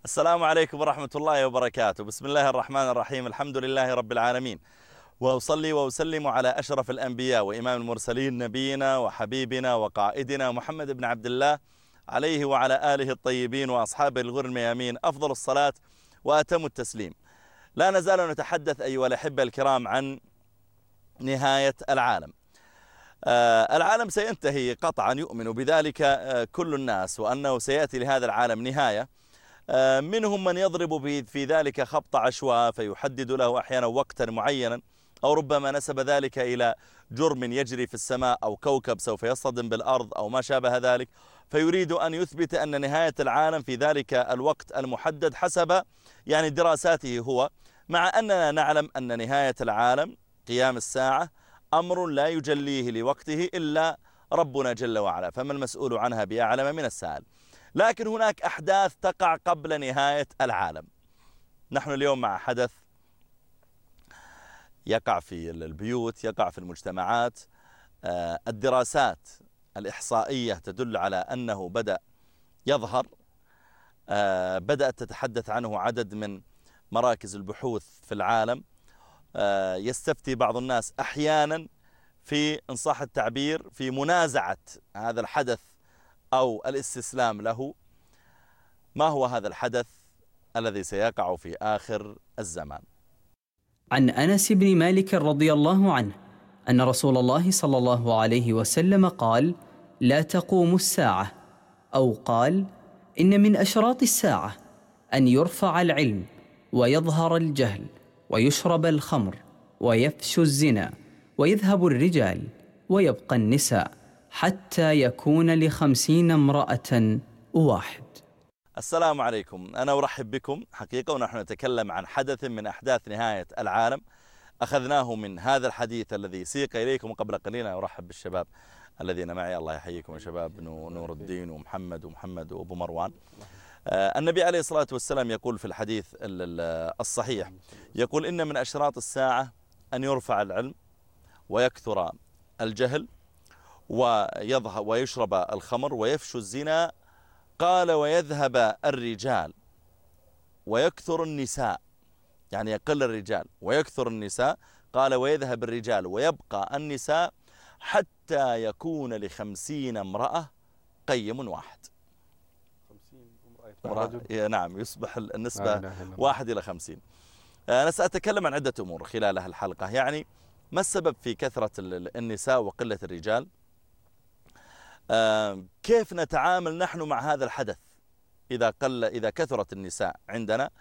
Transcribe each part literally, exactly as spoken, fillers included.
السلام عليكم ورحمة الله وبركاته. بسم الله الرحمن الرحيم. الحمد لله رب العالمين، وأصلي وأسلم على أشرف الأنبياء وإمام المرسلين نبينا وحبيبنا وقائدنا محمد بن عبد الله عليه وعلى آله الطيبين وأصحابه الغر الميامين أفضل الصلاة وأتم التسليم. لا نزال نتحدث أيها الأحبة الكرام عن نهاية العالم. آه العالم سينتهي قطعا، يؤمن بذلك آه كل الناس، وأنه سيأتي لهذا العالم نهاية. آه منهم من يضرب في ذلك خبط عشواء فيحدد له أحيانا وقتا معينا، أو ربما نسب ذلك إلى جرم يجري في السماء أو كوكب سوف يصطدم بالأرض أو ما شابه ذلك، فيريد أن يثبت أن نهاية العالم في ذلك الوقت المحدد حسب يعني دراساته هو، مع أننا نعلم أن نهاية العالم قيام الساعة أمر لا يجليه لوقته إلا ربنا جل وعلا، فما المسؤول عنها بأعلم من السائل. لكن هناك أحداث تقع قبل نهاية العالم. نحن اليوم مع حدث يقع في البيوت، يقع في المجتمعات. الدراسات الإحصائية تدل على أنه بدأ يظهر، بدأت تتحدث عنه عدد من مراكز البحوث في العالم. يستفتي بعض الناس أحيانا في، إن صح التعبير، في منازعة هذا الحدث أو الاستسلام له. ما هو هذا الحدث الذي سيقع في آخر الزمان؟ عن أنس بن مالك رضي الله عنه أن رسول الله صلى الله عليه وسلم قال: لا تقوم الساعة، أو قال: إن من أشراط الساعة أن يرفع العلم ويظهر الجهل ويشرب الخمر ويفشو الزنا ويذهب الرجال ويبقى النساء حتى يكون لخمسين امرأة واحد. السلام عليكم، أنا أرحب بكم حقيقة، ونحن نتكلم عن حدث من أحداث نهاية العالم أخذناه من هذا الحديث الذي سيق إليكم قبل قليل. أنا أرحب بالشباب الذين معي، الله يحييكم يا شباب، نور الدين ومحمد ومحمد وأبو مروان. النبي عليه الصلاة والسلام يقول في الحديث الصحيح، يقول: إن من أشراط الساعة أن يرفع العلم ويكثر الجهل ويظهر ويشرب الخمر ويفشو الزنا، قال: ويذهب الرجال ويكثر النساء، يعني يقل الرجال ويكثر النساء. قال: ويذهب الرجال ويبقى النساء حتى يكون لخمسين امرأة قيم واحد. امرأة، نعم، يصبح النسبة واحد إلى خمسين. أنا سأتكلم عن عدة أمور خلال هالحلقة. يعني ما السبب في كثرة النساء وقلة الرجال؟ كيف نتعامل نحن مع هذا الحدث إذا قل إذا كثرت النساء عندنا؟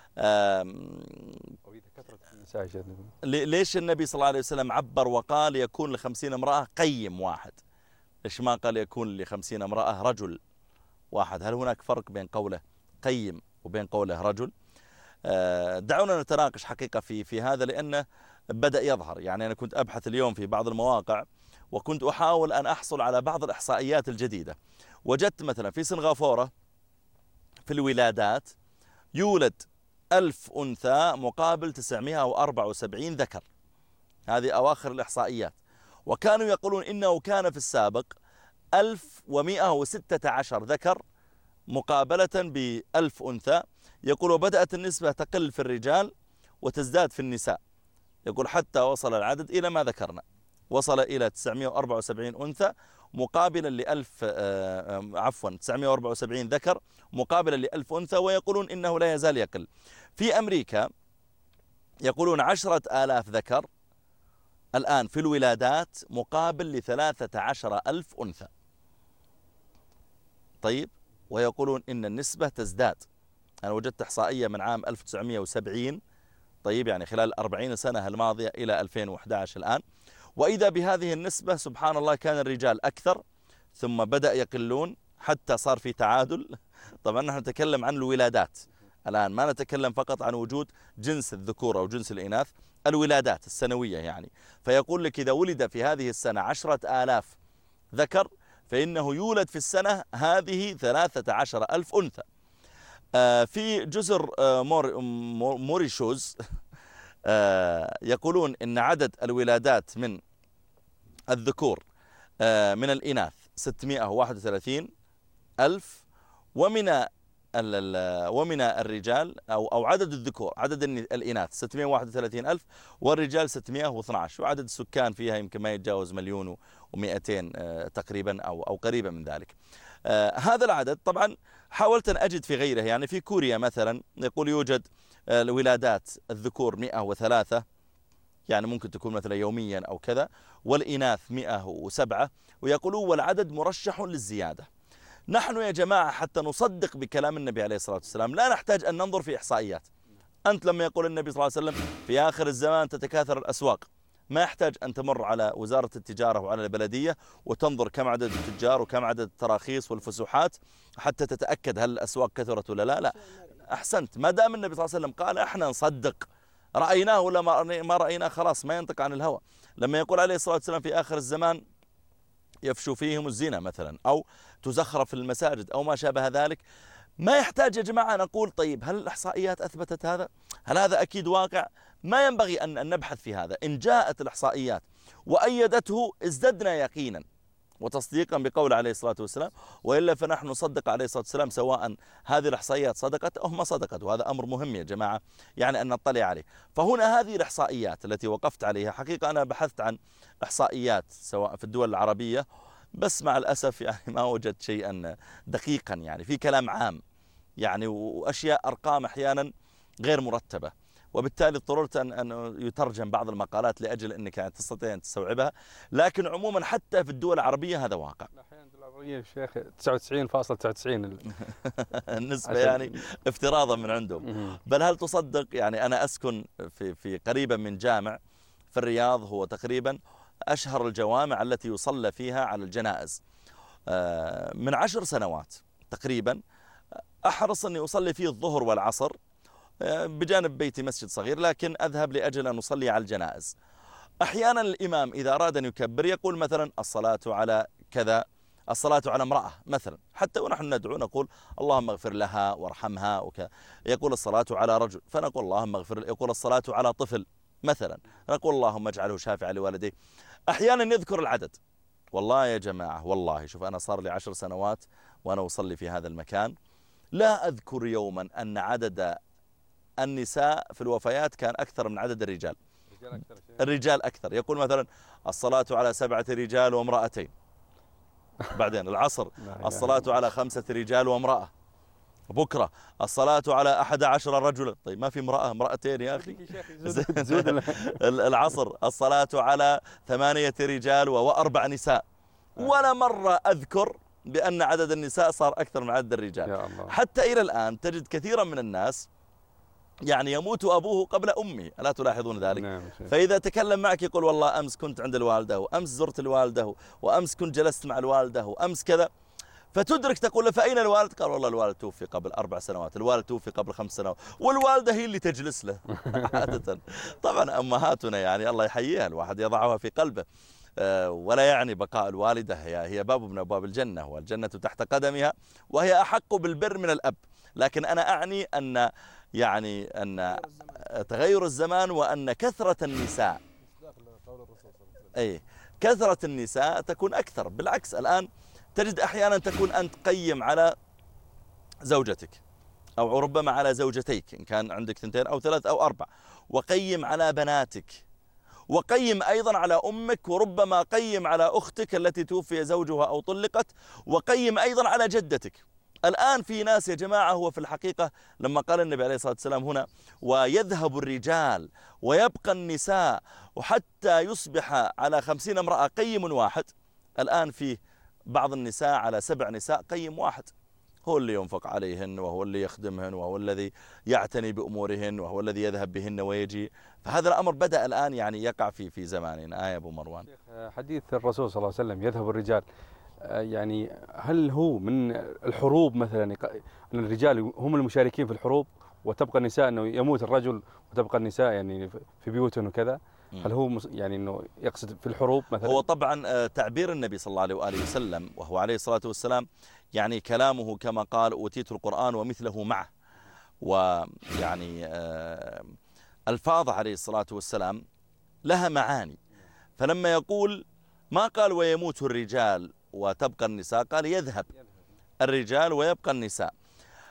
أو إذا كثرت النساء، ليش النبي صلى الله عليه وسلم عبر وقال يكون لخمسين امرأة قيم واحد؟ ليش ما قال يكون لخمسين امرأة رجل واحد؟ هل هناك فرق بين قوله قيم وبين قوله رجل؟ دعونا نتناقش حقيقة في في هذا، لأنه بدأ يظهر. يعني أنا كنت أبحث اليوم في بعض المواقع، وكنت أحاول أن أحصل على بعض الإحصائيات الجديدة. وجدت مثلا في سنغافورة في الولادات يولد ألف أنثى مقابل تسعمائة وأربعة وسبعين ذكر. هذه أواخر الإحصائيات. وكانوا يقولون إنه كان في السابق ألف ومائة وستة عشر ذكر مقابلة بألف أنثى. يقول: وبدأت النسبة تقل في الرجال وتزداد في النساء. يقول: حتى وصل العدد إلى ما ذكرنا، وصل إلى تسعمائة وأربعة وسبعين أنثى مقابلا لألف عفوا تسعمائة وأربعة وسبعين ذكر مقابلا لألف أنثى. ويقولون إنه لا يزال يقل. في أمريكا يقولون عشرة آلاف ذكر الآن في الولادات مقابل لثلاثة عشر ألف أنثى. طيب، ويقولون إن النسبة تزداد. أنا وجدت إحصائية من عام ألف وتسعمائة وسبعين، طيب يعني خلال أربعين سنة الماضية إلى ألفين وأحد عشر الآن، وإذا بهذه النسبة سبحان الله كان الرجال أكثر ثم بدأ يقلون حتى صار في تعادل. طبعا نحن نتكلم عن الولادات الآن، ما نتكلم فقط عن وجود جنس الذكور أو جنس الإناث، الولادات السنوية يعني. فيقول لك إذا ولد في هذه السنة عشرة آلاف ذكر، فإنه يولد في السنة هذه ثلاثة عشر ألف أنثى. في جزر مور موريشوز يقولون إن عدد الولادات من الذكور من الإناث ستمائة وواحد وثلاثين ألف، ومن ومن الرجال أو أو عدد الذكور، عدد الإناث ستمائة وواحد وثلاثين ألف، والرجال ستمائة واثني عشر، وعدد السكان فيها يمكن ما يتجاوز مليون ومئتين تقريبا أو أو قريبا من ذلك. هذا العدد طبعا حاولت أن أجد في غيره، يعني في كوريا مثلا يقول يوجد الولادات الذكور مئة وثلاثة، يعني ممكن تكون مثلا يوميا أو كذا، والإناث مئة وسبعة، ويقولون والعدد مرشح للزيادة. نحن يا جماعة حتى نصدق بكلام النبي عليه الصلاة والسلام لا نحتاج أن ننظر في إحصائيات. أنت لما يقول النبي صلى الله عليه وسلم في آخر الزمان تتكاثر الأسواق، ما يحتاج أن تمر على وزارة التجارة وعلى البلدية وتنظر كم عدد التجار وكم عدد التراخيص والفسوحات حتى تتأكد هل الأسواق كثرت ولا لا. لا، أحسنت، ما دام النبي صلى الله عليه وسلم قال احنا نصدق، رأيناه ولا ما رأيناه خلاص ما ينطق عن الهوى. لما يقول عليه الصلاة والسلام في آخر الزمان يفشو فيهم الزنا مثلا، أو تزخرف المساجد أو ما شابه ذلك، ما يحتاج يا جماعة نقول طيب هل الإحصائيات أثبتت هذا؟ هل هذا أكيد واقع؟ ما ينبغي أن نبحث في هذا. إن جاءت الإحصائيات وأيدته ازددنا يقينا وتصديقا بقول عليه الصلاة والسلام، وإلا فنحن نصدق عليه الصلاة والسلام سواء هذه الإحصائيات صدقت أو ما صدقت، وهذا أمر مهم يا جماعة يعني أن نطلع عليه. فهنا هذه الإحصائيات التي وقفت عليها، حقيقة أنا بحثت عن إحصائيات سواء في الدول العربية، بس مع الأسف يعني ما وجدت شيئا دقيقا، يعني في كلام عام يعني وأشياء أرقام أحيانا غير مرتبة، وبالتالي اضطررت أن أن يترجم بعض المقالات لأجل أنك يعني تستطيع أن تستوعبها. لكن عموما حتى في الدول العربية هذا واقع. أحيانا الدول العربية شيخ تسعة وتسعين فاصلة تسعة وتسعين النسبة يعني افتراضا من عندهم. بل هل تصدق يعني أنا أسكن في في قريبا من جامع في الرياض، هو تقريبا أشهر الجوامع التي يصلى فيها على الجنائز. من عشر سنوات تقريبا أحرص أني أصلي فيه الظهر والعصر، بجانب بيتي مسجد صغير، لكن أذهب لأجل أن أصلي على الجنائز. أحيانا الإمام إذا أراد أن يكبر يقول مثلا الصلاة على كذا، الصلاة على امرأة مثلا، حتى ونحن ندعو نقول اللهم اغفر لها وارحمها وكذا، يقول الصلاة على رجل فنقول اللهم اغفر، يقول الصلاة على طفل مثلا نقول اللهم اجعله شافعا لوالديه. أحيانا يذكر العدد. والله يا جماعة والله شوف، أنا صار لي عشر سنوات وأنا أصلي في هذا المكان، لا أذكر يوما أن عدد النساء في الوفيات كان أكثر من عدد الرجال. الرجال أكثر، يقول مثلا الصلاة على سبعة رجال وامرأتين، بعدين العصر الصلاة على خمسة رجال وامرأة، بكرة الصلاة على أحد عشر رجلا. طيب ما في امرأة امرأتين يا أخي؟ العصر الصلاة على ثمانية رجال وأربع نساء. ولا مرة أذكر بأن عدد النساء صار أكثر من عدد الرجال. حتى إلى الآن تجد كثيرا من الناس يعني يموت أبوه قبل أمه، ألا تلاحظون ذلك؟ نعم. فإذا تكلم معك يقول والله أمس كنت عند الوالدة، وأمس زرت الوالدة، وأمس كنت جلست مع الوالدة، وأمس كذا، فتدرك تقول له فأين الوالد؟ قال والله الوالد توفي قبل أربع سنوات، الوالد توفي قبل خمس سنوات، والوالدة هي اللي تجلس له عادة. طبعا أمهاتنا يعني الله يحييها، الواحد يضعها في قلبه، ولا يعني بقاء الوالدة هي هي باب من أبواب الجنة، والجنة تحت قدمها، وهي أحق بالبر من الأب. لكن أنا أعني أن يعني أن تغير الزمان وأن كثرة النساء، أي كثرة النساء تكون أكثر. بالعكس الآن تجد أحيانا تكون أنت قيم على زوجتك أو ربما على زوجتيك إن كان عندك ثنتين أو ثلاث أو أربع، وقيم على بناتك، وقيم أيضا على أمك، وربما قيم على أختك التي توفي زوجها أو طلقت، وقيم أيضا على جدتك. الآن في ناس يا جماعة، هو في الحقيقة لما قال النبي عليه الصلاة والسلام هنا ويذهب الرجال ويبقى النساء وحتى يصبح على خمسين امرأة قيم واحد، الآن فيه بعض النساء على سبع نساء قيم واحد، هو اللي ينفق عليهن، وهو اللي يخدمهن، وهو الذي يعتني بأمورهن، وهو الذي يذهب بهن ويجي. فهذا الأمر بدأ الآن يعني يقع في في زماننا. آه يا أبو مروان. حديث الرسول صلى الله عليه وسلم يذهب الرجال، يعني هل هو من الحروب مثلا أن الرجال هم المشاركين في الحروب وتبقى النساء أنه يموت الرجل وتبقى النساء يعني في بيوتهم وكذا؟ هل هو يعني أنه يقصد في الحروب مثلا؟ هو طبعا تعبير النبي صلى الله عليه وآله وسلم، وهو عليه الصلاة والسلام يعني كلامه كما قال أوتيت القرآن ومثله معه، ويعني ألفاظ عليه الصلاة والسلام لها معاني. فلما يقول ما قال ويموت الرجال وتبقى النساء، قال يذهب الرجال ويبقى النساء.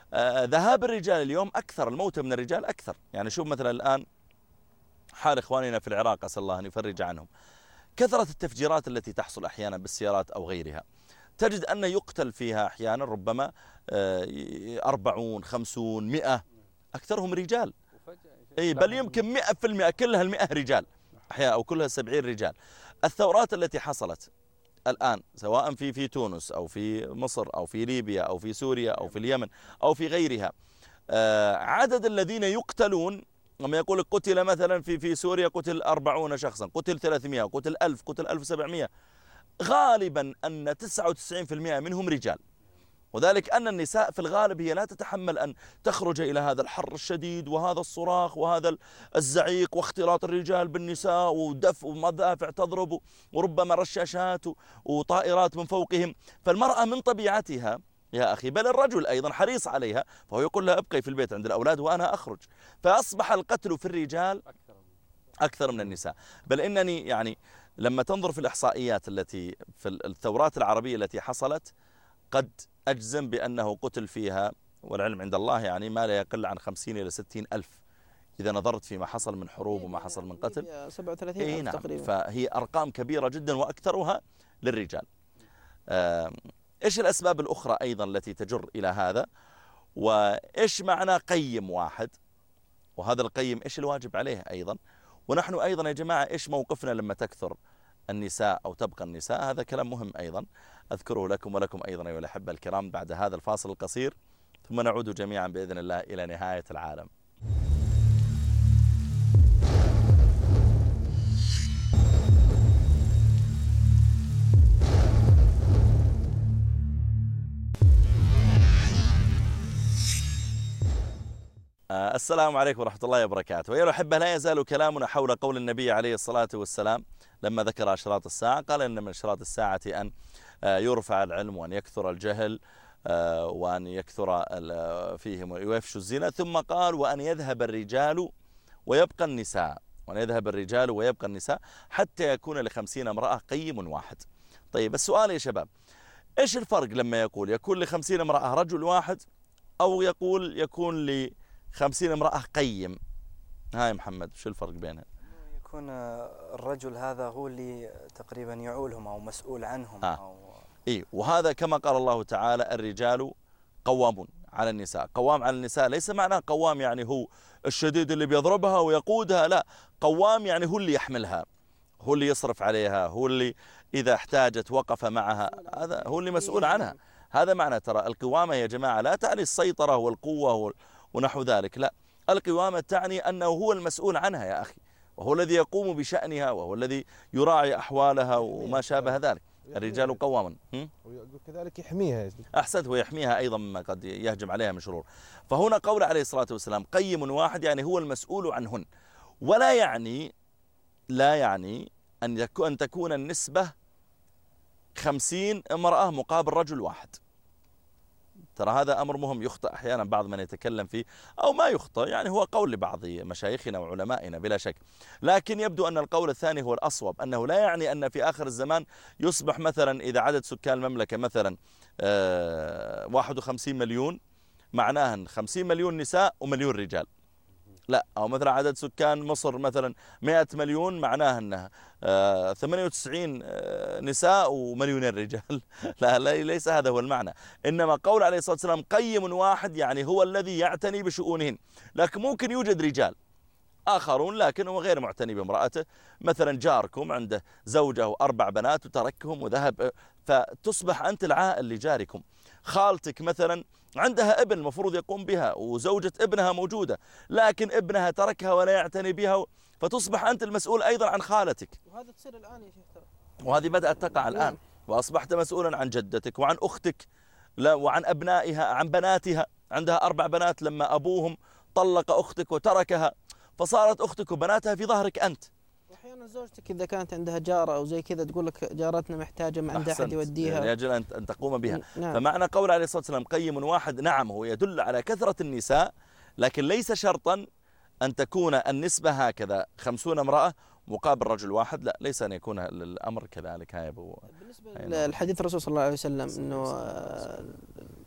آه ذهاب الرجال اليوم أكثر، الموت من الرجال أكثر. يعني شوف مثلا الآن حال إخواننا في العراق، أسأل الله أن يفرج عنهم، كثرة التفجيرات التي تحصل أحيانا بالسيارات أو غيرها، تجد أن يقتل فيها أحيانا ربما أربعون خمسون مئة، أكثرهم رجال. أي بل يمكن مئة في المئة كلها المئة رجال أحيانا، أو كلها سبعين رجال. الثورات التي حصلت الآن سواء في في تونس أو في مصر أو في ليبيا أو في سوريا أو في اليمن أو في غيرها، عدد الذين يقتلون، لما يقول قتل مثلا في في سوريا قتل أربعون شخصا، قتل ثلاثمئة، قتل ألف، قتل ألف وسبعمئة، غالبا أن تسعة وتسعين بالمئة منهم رجال. وذلك أن النساء في الغالب هي لا تتحمل أن تخرج إلى هذا الحر الشديد وهذا الصراخ وهذا الزعيق واختلاط الرجال بالنساء ودفء ومدافع تضرب وربما رشاشات وطائرات من فوقهم. فالمرأة من طبيعتها يا أخي، بل الرجل أيضا حريص عليها، فهو يقول لها ابقي في البيت عند الأولاد وأنا أخرج. فأصبح القتل في الرجال أكثر من النساء. بل إنني يعني لما تنظر في الإحصائيات التي في الثورات العربية التي حصلت، قد أجزم بأنه قتل فيها والعلم عند الله يعني ما لا يقل عن خمسين إلى ستين ألف، إذا نظرت فيما حصل من حروب وما حصل من قتل. سبعة وثلاثين ألف نعم. تقريبا. فهي أرقام كبيرة جدا وأكثرها للرجال. إيش الأسباب الأخرى أيضا التي تجر إلى هذا؟ وإيش معنى قيم واحد؟ وهذا القيم إيش الواجب عليه أيضا؟ ونحن أيضا يا جماعة إيش موقفنا لما تكثر النساء أو تبقى النساء؟ هذا كلام مهم أيضا أذكره لكم ولكم أيضا أيها الأحبة الكرام بعد هذا الفاصل القصير، ثم نعود جميعا بإذن الله إلى نهاية العالم. السلام عليكم ورحمة الله وبركاته. ويا الأحبة، لا يزال كلامنا حول قول النبي عليه الصلاة والسلام لما ذكر أشراط الساعة، قال إن من أشراط الساعة أن يرفع العلم وأن يكثر الجهل وأن يكثر فيهم ويفشو الزنا، ثم قال وأن يذهب الرجال ويبقى النساء، وأن يذهب الرجال ويبقى النساء حتى يكون لخمسين امرأة قيم واحد. طيب السؤال يا شباب، إيش الفرق لما يقول يكون لخمسين امرأة رجل واحد، أو يقول يكون لخمسين امرأة قيم؟ هاي محمد، شو الفرق بينها؟ يكون الرجل هذا هو اللي تقريبا يعولهم أو مسؤول عنهم. آه. أو إيه، وهذا كما قال الله تعالى الرجال قوامون على النساء. قوام على النساء ليس معناه قوام يعني هو الشديد اللي بيضربها ويقودها، لا، قوام يعني هو اللي يحملها، هو اللي يصرف عليها، هو اللي إذا احتاجت وقف معها، هذا هو اللي مسؤول عنها. هذا معنى ترى القوامة يا جماعة لا تعني السيطرة والقوة ونحو ذلك، لا، القوامة تعني أنه هو المسؤول عنها يا أخي، وهو الذي يقوم بشأنها، وهو الذي يراعي أحوالها وما شابه ذلك. الرجال قوامون، وكذلك يحميها. أحسنت، ويحميها أيضا مما قد يهجم عليها من شرور. فهنا قول عليه الصلاة والسلام قيم واحد يعني هو المسؤول عنهن، ولا يعني لا يعني أن أن تكون النسبة خمسين امرأة مقابل رجل واحد. ترى هذا أمر مهم يخطئ أحيانا بعض من يتكلم فيه، أو ما يخطئ، يعني هو قول لبعض مشايخنا وعلمائنا بلا شك، لكن يبدو أن القول الثاني هو الأصوب، أنه لا يعني أن في آخر الزمان يصبح مثلا إذا عدد سكان المملكة مثلا واحد وخمسين مليون، معناه خمسين مليون نساء ومليون رجال، لا، أو مثلا عدد سكان مصر مثلا مئة مليون، معناه أنها ثمانية وتسعين نساء ومليونين رجال. لا, لا ليس هذا هو المعنى، إنما قول عليه الصلاة والسلام قيم واحد يعني هو الذي يعتني بشؤونهن. لكن ممكن يوجد رجال آخرون لكن هو غير معتني بامرأته، مثلا جاركم عنده زوجة وأربع بنات وتركهم وذهب، فتصبح أنت العائل لجاركم. خالتك مثلا عندها ابن مفروض يقوم بها وزوجة ابنها موجودة، لكن ابنها تركها ولا يعتني بها، فتصبح أنت المسؤول أيضا عن خالتك. وهذا تصير الآن يا شيخ ترى، وهذه بدأت تقع الآن، وأصبحت مسؤولا عن جدتك وعن أختك وعن أبنائها، عن بناتها، عندها أربع بنات لما أبوهم طلق أختك وتركها، فصارت أختك وبناتها في ظهرك أنت. واحيانا زوجتك اذا كانت عندها جاره او زي كذا تقول لك جارتنا محتاجه ما عندها احد يوديها، يجب ان تقوم بها. نعم. فمعنى قول عليه الصلاه والسلام قيم واحد، نعم هو يدل على كثره النساء، لكن ليس شرطا ان تكون النسبه هكذا خمسون امراه مقابل رجل واحد، لا، ليس ان يكون الامر كذلك. هاي ابو بالنسبه للحديث الرسول صلى الله عليه وسلم انه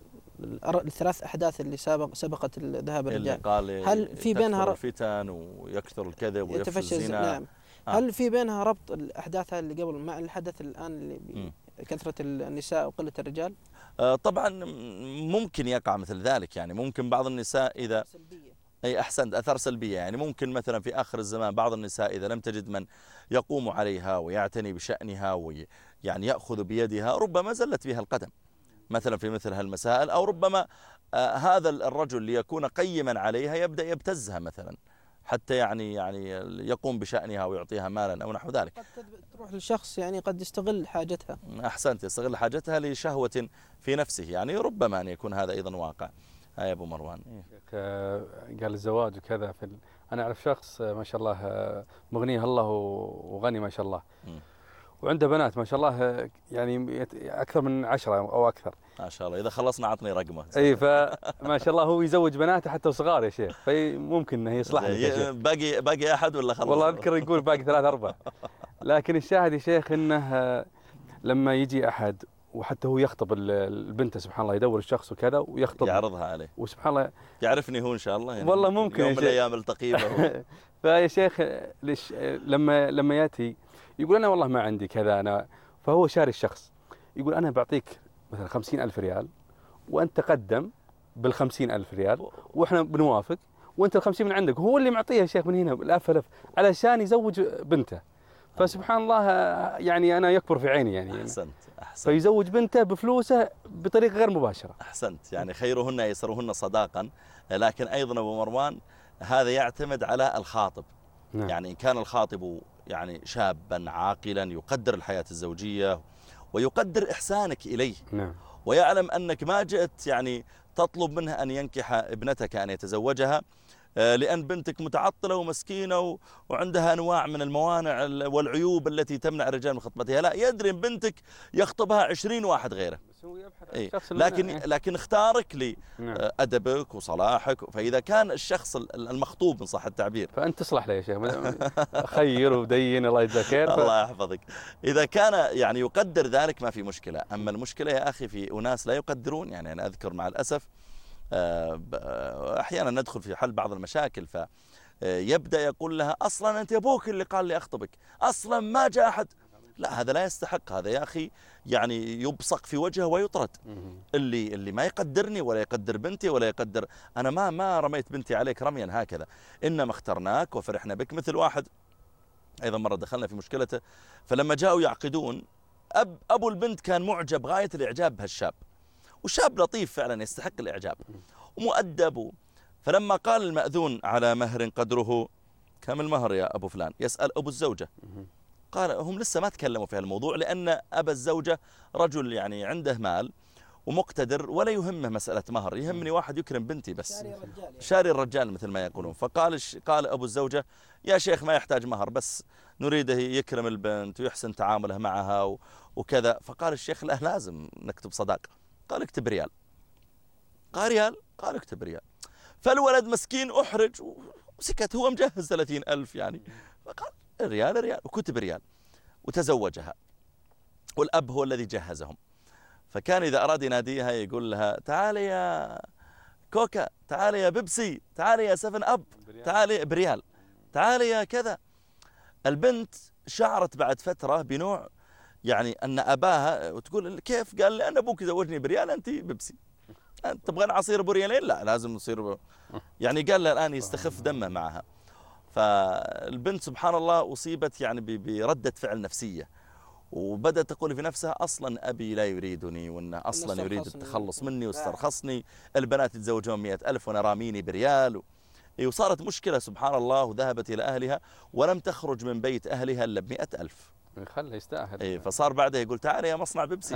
الثلاث أحداث اللي سبق سبقت ذهاب الرجال، قال هل في بينها الفتن ويكثر الكذب ويفشي الزنا؟ نعم. آه. هل في بينها ربط الأحداث اللي قبل مع الحدث الآن اللي كثرة النساء وقلة الرجال؟ آه طبعا ممكن يقع مثل ذلك، يعني ممكن بعض النساء إذا سلبية. أي أحسنت، أثر سلبية، يعني ممكن مثلا في آخر الزمان بعض النساء إذا لم تجد من يقوم عليها ويعتني بشأنها ويعني يأخذ بيدها ربما زلت بها القدم مثلا في مثل هالمسائل، أو ربما آه هذا الرجل ليكون قيما عليها يبدأ يبتزها مثلا حتى يعني يعني يقوم بشأنها ويعطيها مالا أو نحو ذلك. قد تروح للشخص يعني قد يستغل حاجتها. أحسنت، يستغل حاجتها لشهوة في نفسه، يعني ربما أن يكون هذا أيضا واقع. هاي أبو مروان. قال الزواج وكذا في ال... أنا أعرف شخص ما شاء الله مغنيه الله وغني ما شاء الله، م. وعنده بنات ما شاء الله يعني أكثر من عشرة أو أكثر ما شاء الله. إذا خلصنا عطني رقمه. أي فما شاء الله هو يزوج بناته حتى صغار يا شيخ، فممكن إنه يصلح له. باقي باقي أحد ولا خلص؟ والله أذكر يقول باقي ثلاث أربع. لكن الشاهد يا شيخ إنه لما يجي أحد وحتى هو يخطب البنت سبحان الله يدور الشخص وكذا ويخطب يعرضها عليه، وسبحان الله يعرفني هو إن شاء الله يعني والله ممكن يوم من الأيام التقي به. فيا شيخ ليش لما لما يأتي يقول أنا والله ما عندي كذا أنا، فهو شاري الشخص يقول أنا بعطيك مثلا خمسين ألف ريال وأنت تقدم بالخمسين ألف ريال وإحنا بنوافق وأنت الخمسين من عندك، هو اللي معطيها يا شيخ من هنا الألف ألف علشان يزوج بنته. فسبحان الله يعني أنا يكبر في عيني يعني. أحسنت أحسنت. فيزوج بنته بفلوسه بطريقة غير مباشرة. أحسنت، يعني خيرهن يسرهن صداقا، لكن أيضا أبو مروان هذا يعتمد على الخاطب. نعم. يعني إن كان الخاطب يعني شابا عاقلا يقدر الحياة الزوجية ويقدر إحسانك إليه. نعم. ويعلم أنك ما جئت يعني تطلب منه أن ينكح ابنتك أن يتزوجها لأن بنتك متعطلة ومسكينة وعندها أنواع من الموانع والعيوب التي تمنع الرجال من خطبتها، لا، يدري أن بنتك يخطبها عشرين واحد غيره. إيه؟ لكن لكن اختارك لأدبك وصلاحك، فإذا كان الشخص المخطوب إن صح التعبير فأنت تصلح له يا شيخ، خير ودين الله يجزاك خير. الله يحفظك. إذا كان يعني يقدر ذلك ما في مشكلة، أما المشكلة يا أخي في أناس لا يقدرون. يعني أنا أذكر مع الأسف أحيانا ندخل في حل بعض المشاكل فيبدأ يقول لها أصلا أنت أبوك اللي قال لي أخطبك، أصلا ما جاء أحد. لا، هذا لا يستحق، هذا يا أخي يعني يبصق في وجهه ويطرد. اللي اللي ما يقدرني ولا يقدر بنتي ولا يقدر، أنا ما ما رميت بنتي عليك رميا هكذا، إنما اخترناك وفرحنا بك. مثل واحد أيضا مرة دخلنا في مشكلته، فلما جاءوا يعقدون أب أبو البنت كان معجب غاية الإعجاب بهالشاب، وشاب لطيف فعلا يستحق الإعجاب ومؤدب. فلما قال المأذون على مهر قدره كم المهر يا أبو فلان، يسأل أبو الزوجة، قال هم لسه ما تكلموا في هالموضوع لأن أبا الزوجة رجل يعني عنده مال ومقتدر ولا يهمه مسألة مهر، يهمني واحد يكرم بنتي بس، شاري الرجال, يعني. شاري الرجال مثل ما يقولون. فقال قال أبو الزوجة يا شيخ ما يحتاج مهر، بس نريده يكرم البنت ويحسن تعامله معها وكذا. فقال الشيخ لا، لازم نكتب صداقة. قال اكتب ريال. قال ريال؟ قال اكتب ريال. فالولد مسكين أحرج وسكت، هو مجهز ثلاثين ألف يعني. فقال ريال ريال، وكتب ريال وتزوجها، والأب هو الذي جهزهم. فكان إذا أراد يناديها يقول لها تعالي يا كوكا، تعالي يا بيبسي، تعالي يا سفن أب، تعالي بريال، تعالي يا كذا. البنت شعرت بعد فترة بنوع يعني أن أباها، وتقول كيف؟ قال لأن أبوك زوجني بريال أنت بيبسي، أنت تبغين عصير بريالين؟ لا لازم نصير يعني. قال لها الآن يستخف دمه معها. فالبنت سبحان الله أصيبت يعني بردة فعل نفسية، وبدأت تقول في نفسها أصلا أبي لا يريدني، وأنه أصلا يريد التخلص مني واسترخصني، البنات يتزوجون مئة ألف وأنا راميني بريال. وصارت مشكلة سبحان الله، وذهبت إلى أهلها ولم تخرج من بيت أهلها إلا بمئة ألف. خله يستاهل. إيه، فصار بعدها يقول تعالى يا مصنع بيبسي.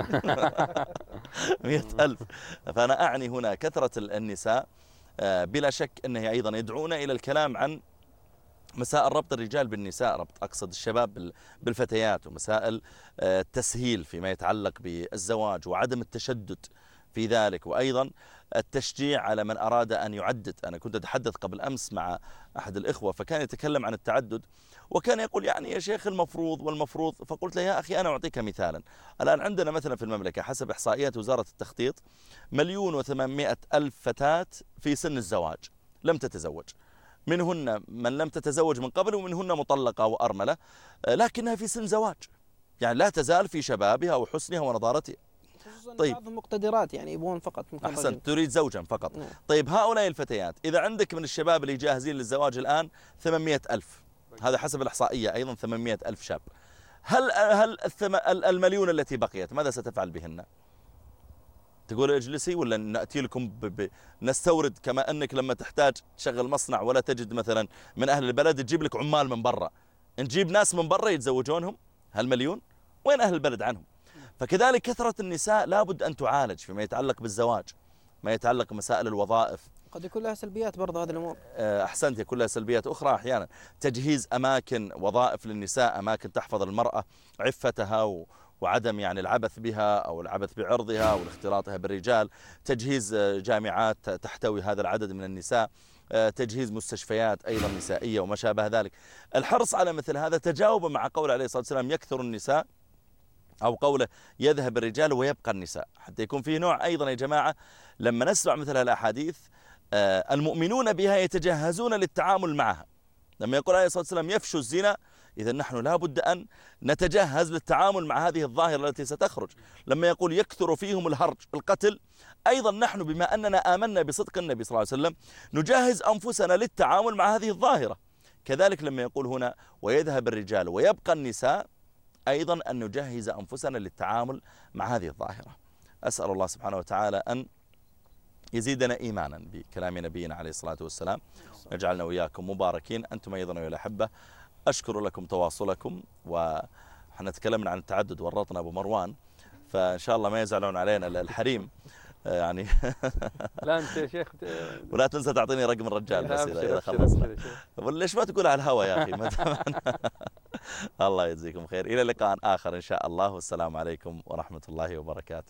مئة ألف. فأنا أعني هنا كثرة النساء بلا شك أنه أيضا يدعون إلى الكلام عن مسائل ربط الرجال بالنساء، ربط أقصد الشباب بالفتيات، ومسائل التسهيل فيما يتعلق بالزواج وعدم التشدد في ذلك، وأيضا التشجيع على من أراد أن يعدد. أنا كنت أتحدث قبل أمس مع أحد الإخوة فكان يتكلم عن التعدد وكان يقول يعني يا شيخ المفروض والمفروض، فقلت له يا أخي أنا أعطيك مثالا. الآن عندنا مثلا في المملكة حسب إحصائيات وزارة التخطيط مليون وثمانمائة ألف فتاة في سن الزواج لم تتزوج، منهن من لم تتزوج من قبل ومنهن مطلقة وأرملة، لكنها في سن زواج، يعني لا تزال في شبابها وحسنها ونضارتها. طيب بعضهم مقتدرات يعني يبون فقط أحسن تريد زوجا فقط. نعم. طيب هؤلاء الفتيات إذا عندك من الشباب اللي جاهزين للزواج الآن ثمانمائة ألف، هذا حسب الإحصائية أيضا ثمانمائة ألف شاب، هل هل المليون التي بقيت ماذا ستفعل بهن؟ تقول اجلسي ولا نأتي لكم ب... ب... نستورد، كما أنك لما تحتاج تشغل مصنع ولا تجد مثلا من أهل البلد تجيب لك عمال من برا، نجيب ناس من برا يتزوجونهم هالمليون، وين أهل البلد عنهم؟ فكذلك كثرة النساء لابد أن تعالج فيما يتعلق بالزواج، ما يتعلق بمسائل الوظائف. قد يكون لها سلبيات برضه هذه الأمور. أحسنت، يكون لها سلبيات أخرى أحيانا، تجهيز أماكن وظائف للنساء، أماكن تحفظ المرأة عفتها و... وعدم يعني العبث بها أو العبث بعرضها أو اختلاطها بالرجال، تجهيز جامعات تحتوي هذا العدد من النساء، تجهيز مستشفيات أيضا نسائية وما شابه ذلك. الحرص على مثل هذا تجاوبا مع قول عليه الصلاة والسلام يكثر النساء، أو قوله يذهب الرجال ويبقى النساء، حتى يكون فيه نوع أيضا يا جماعة لما نسمع مثل الأحاديث المؤمنون بها يتجهزون للتعامل معها. لما يقول عليه الصلاة والسلام يفشو الزنا، إذا نحن لابد أن نتجهز للتعامل مع هذه الظاهرة التي ستخرج. لما يقول يكثر فيهم الهرج القتل، أيضا نحن بما أننا آمنا بصدق النبي صلى الله عليه وسلم نجهز أنفسنا للتعامل مع هذه الظاهرة. كذلك لما يقول هنا ويذهب الرجال ويبقى النساء، أيضا أن نجهز أنفسنا للتعامل مع هذه الظاهرة. أسأل الله سبحانه وتعالى أن يزيدنا إيمانا بكلام نبينا عليه الصلاة والسلام، نجعلنا وإياكم مباركين أنتم أيضا يا الأحبة. أشكر لكم تواصلكم، وحنا تكلمنا عن التعدد ورطنا أبو مروان، فإن شاء الله ما يزعلون علينا الحريم يعني. لا أنت يا شيخ ولا تنسى تعطيني رقم الرجال بس إذا خلصنا، ليش ما تقول على الهوى يا أخي؟ الله يجزيكم خير، إلى لقاء آخر إن شاء الله، والسلام عليكم ورحمة الله وبركاته.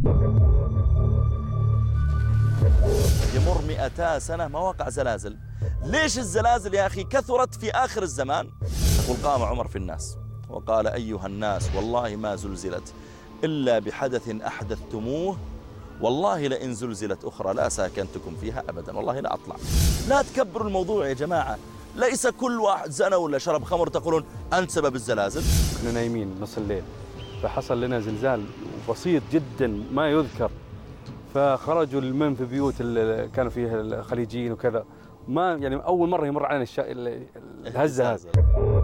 يمر مئتا سنة ما وقع زلازل. ليش الزلازل يا أخي كثرت في آخر الزمان؟ يقول قام عمر في الناس وقال أيها الناس والله ما زلزلت إلا بحدث أحدثتموه، والله لئن زلزلت أخرى لا ساكنتكم فيها أبدا، والله لا أطلع. لا تكبروا الموضوع يا جماعة، ليس كل واحد زنى ولا شرب خمر تقولون أنت سبب الزلازل. كنا نايمين نص الليل فحصل لنا زلزال بسيط جدا ما يذكر، فخرجوا من في بيوت اللي كانوا فيها الخليجيين وكذا، ما يعني أول مرة يمر علينا الهزة هذه.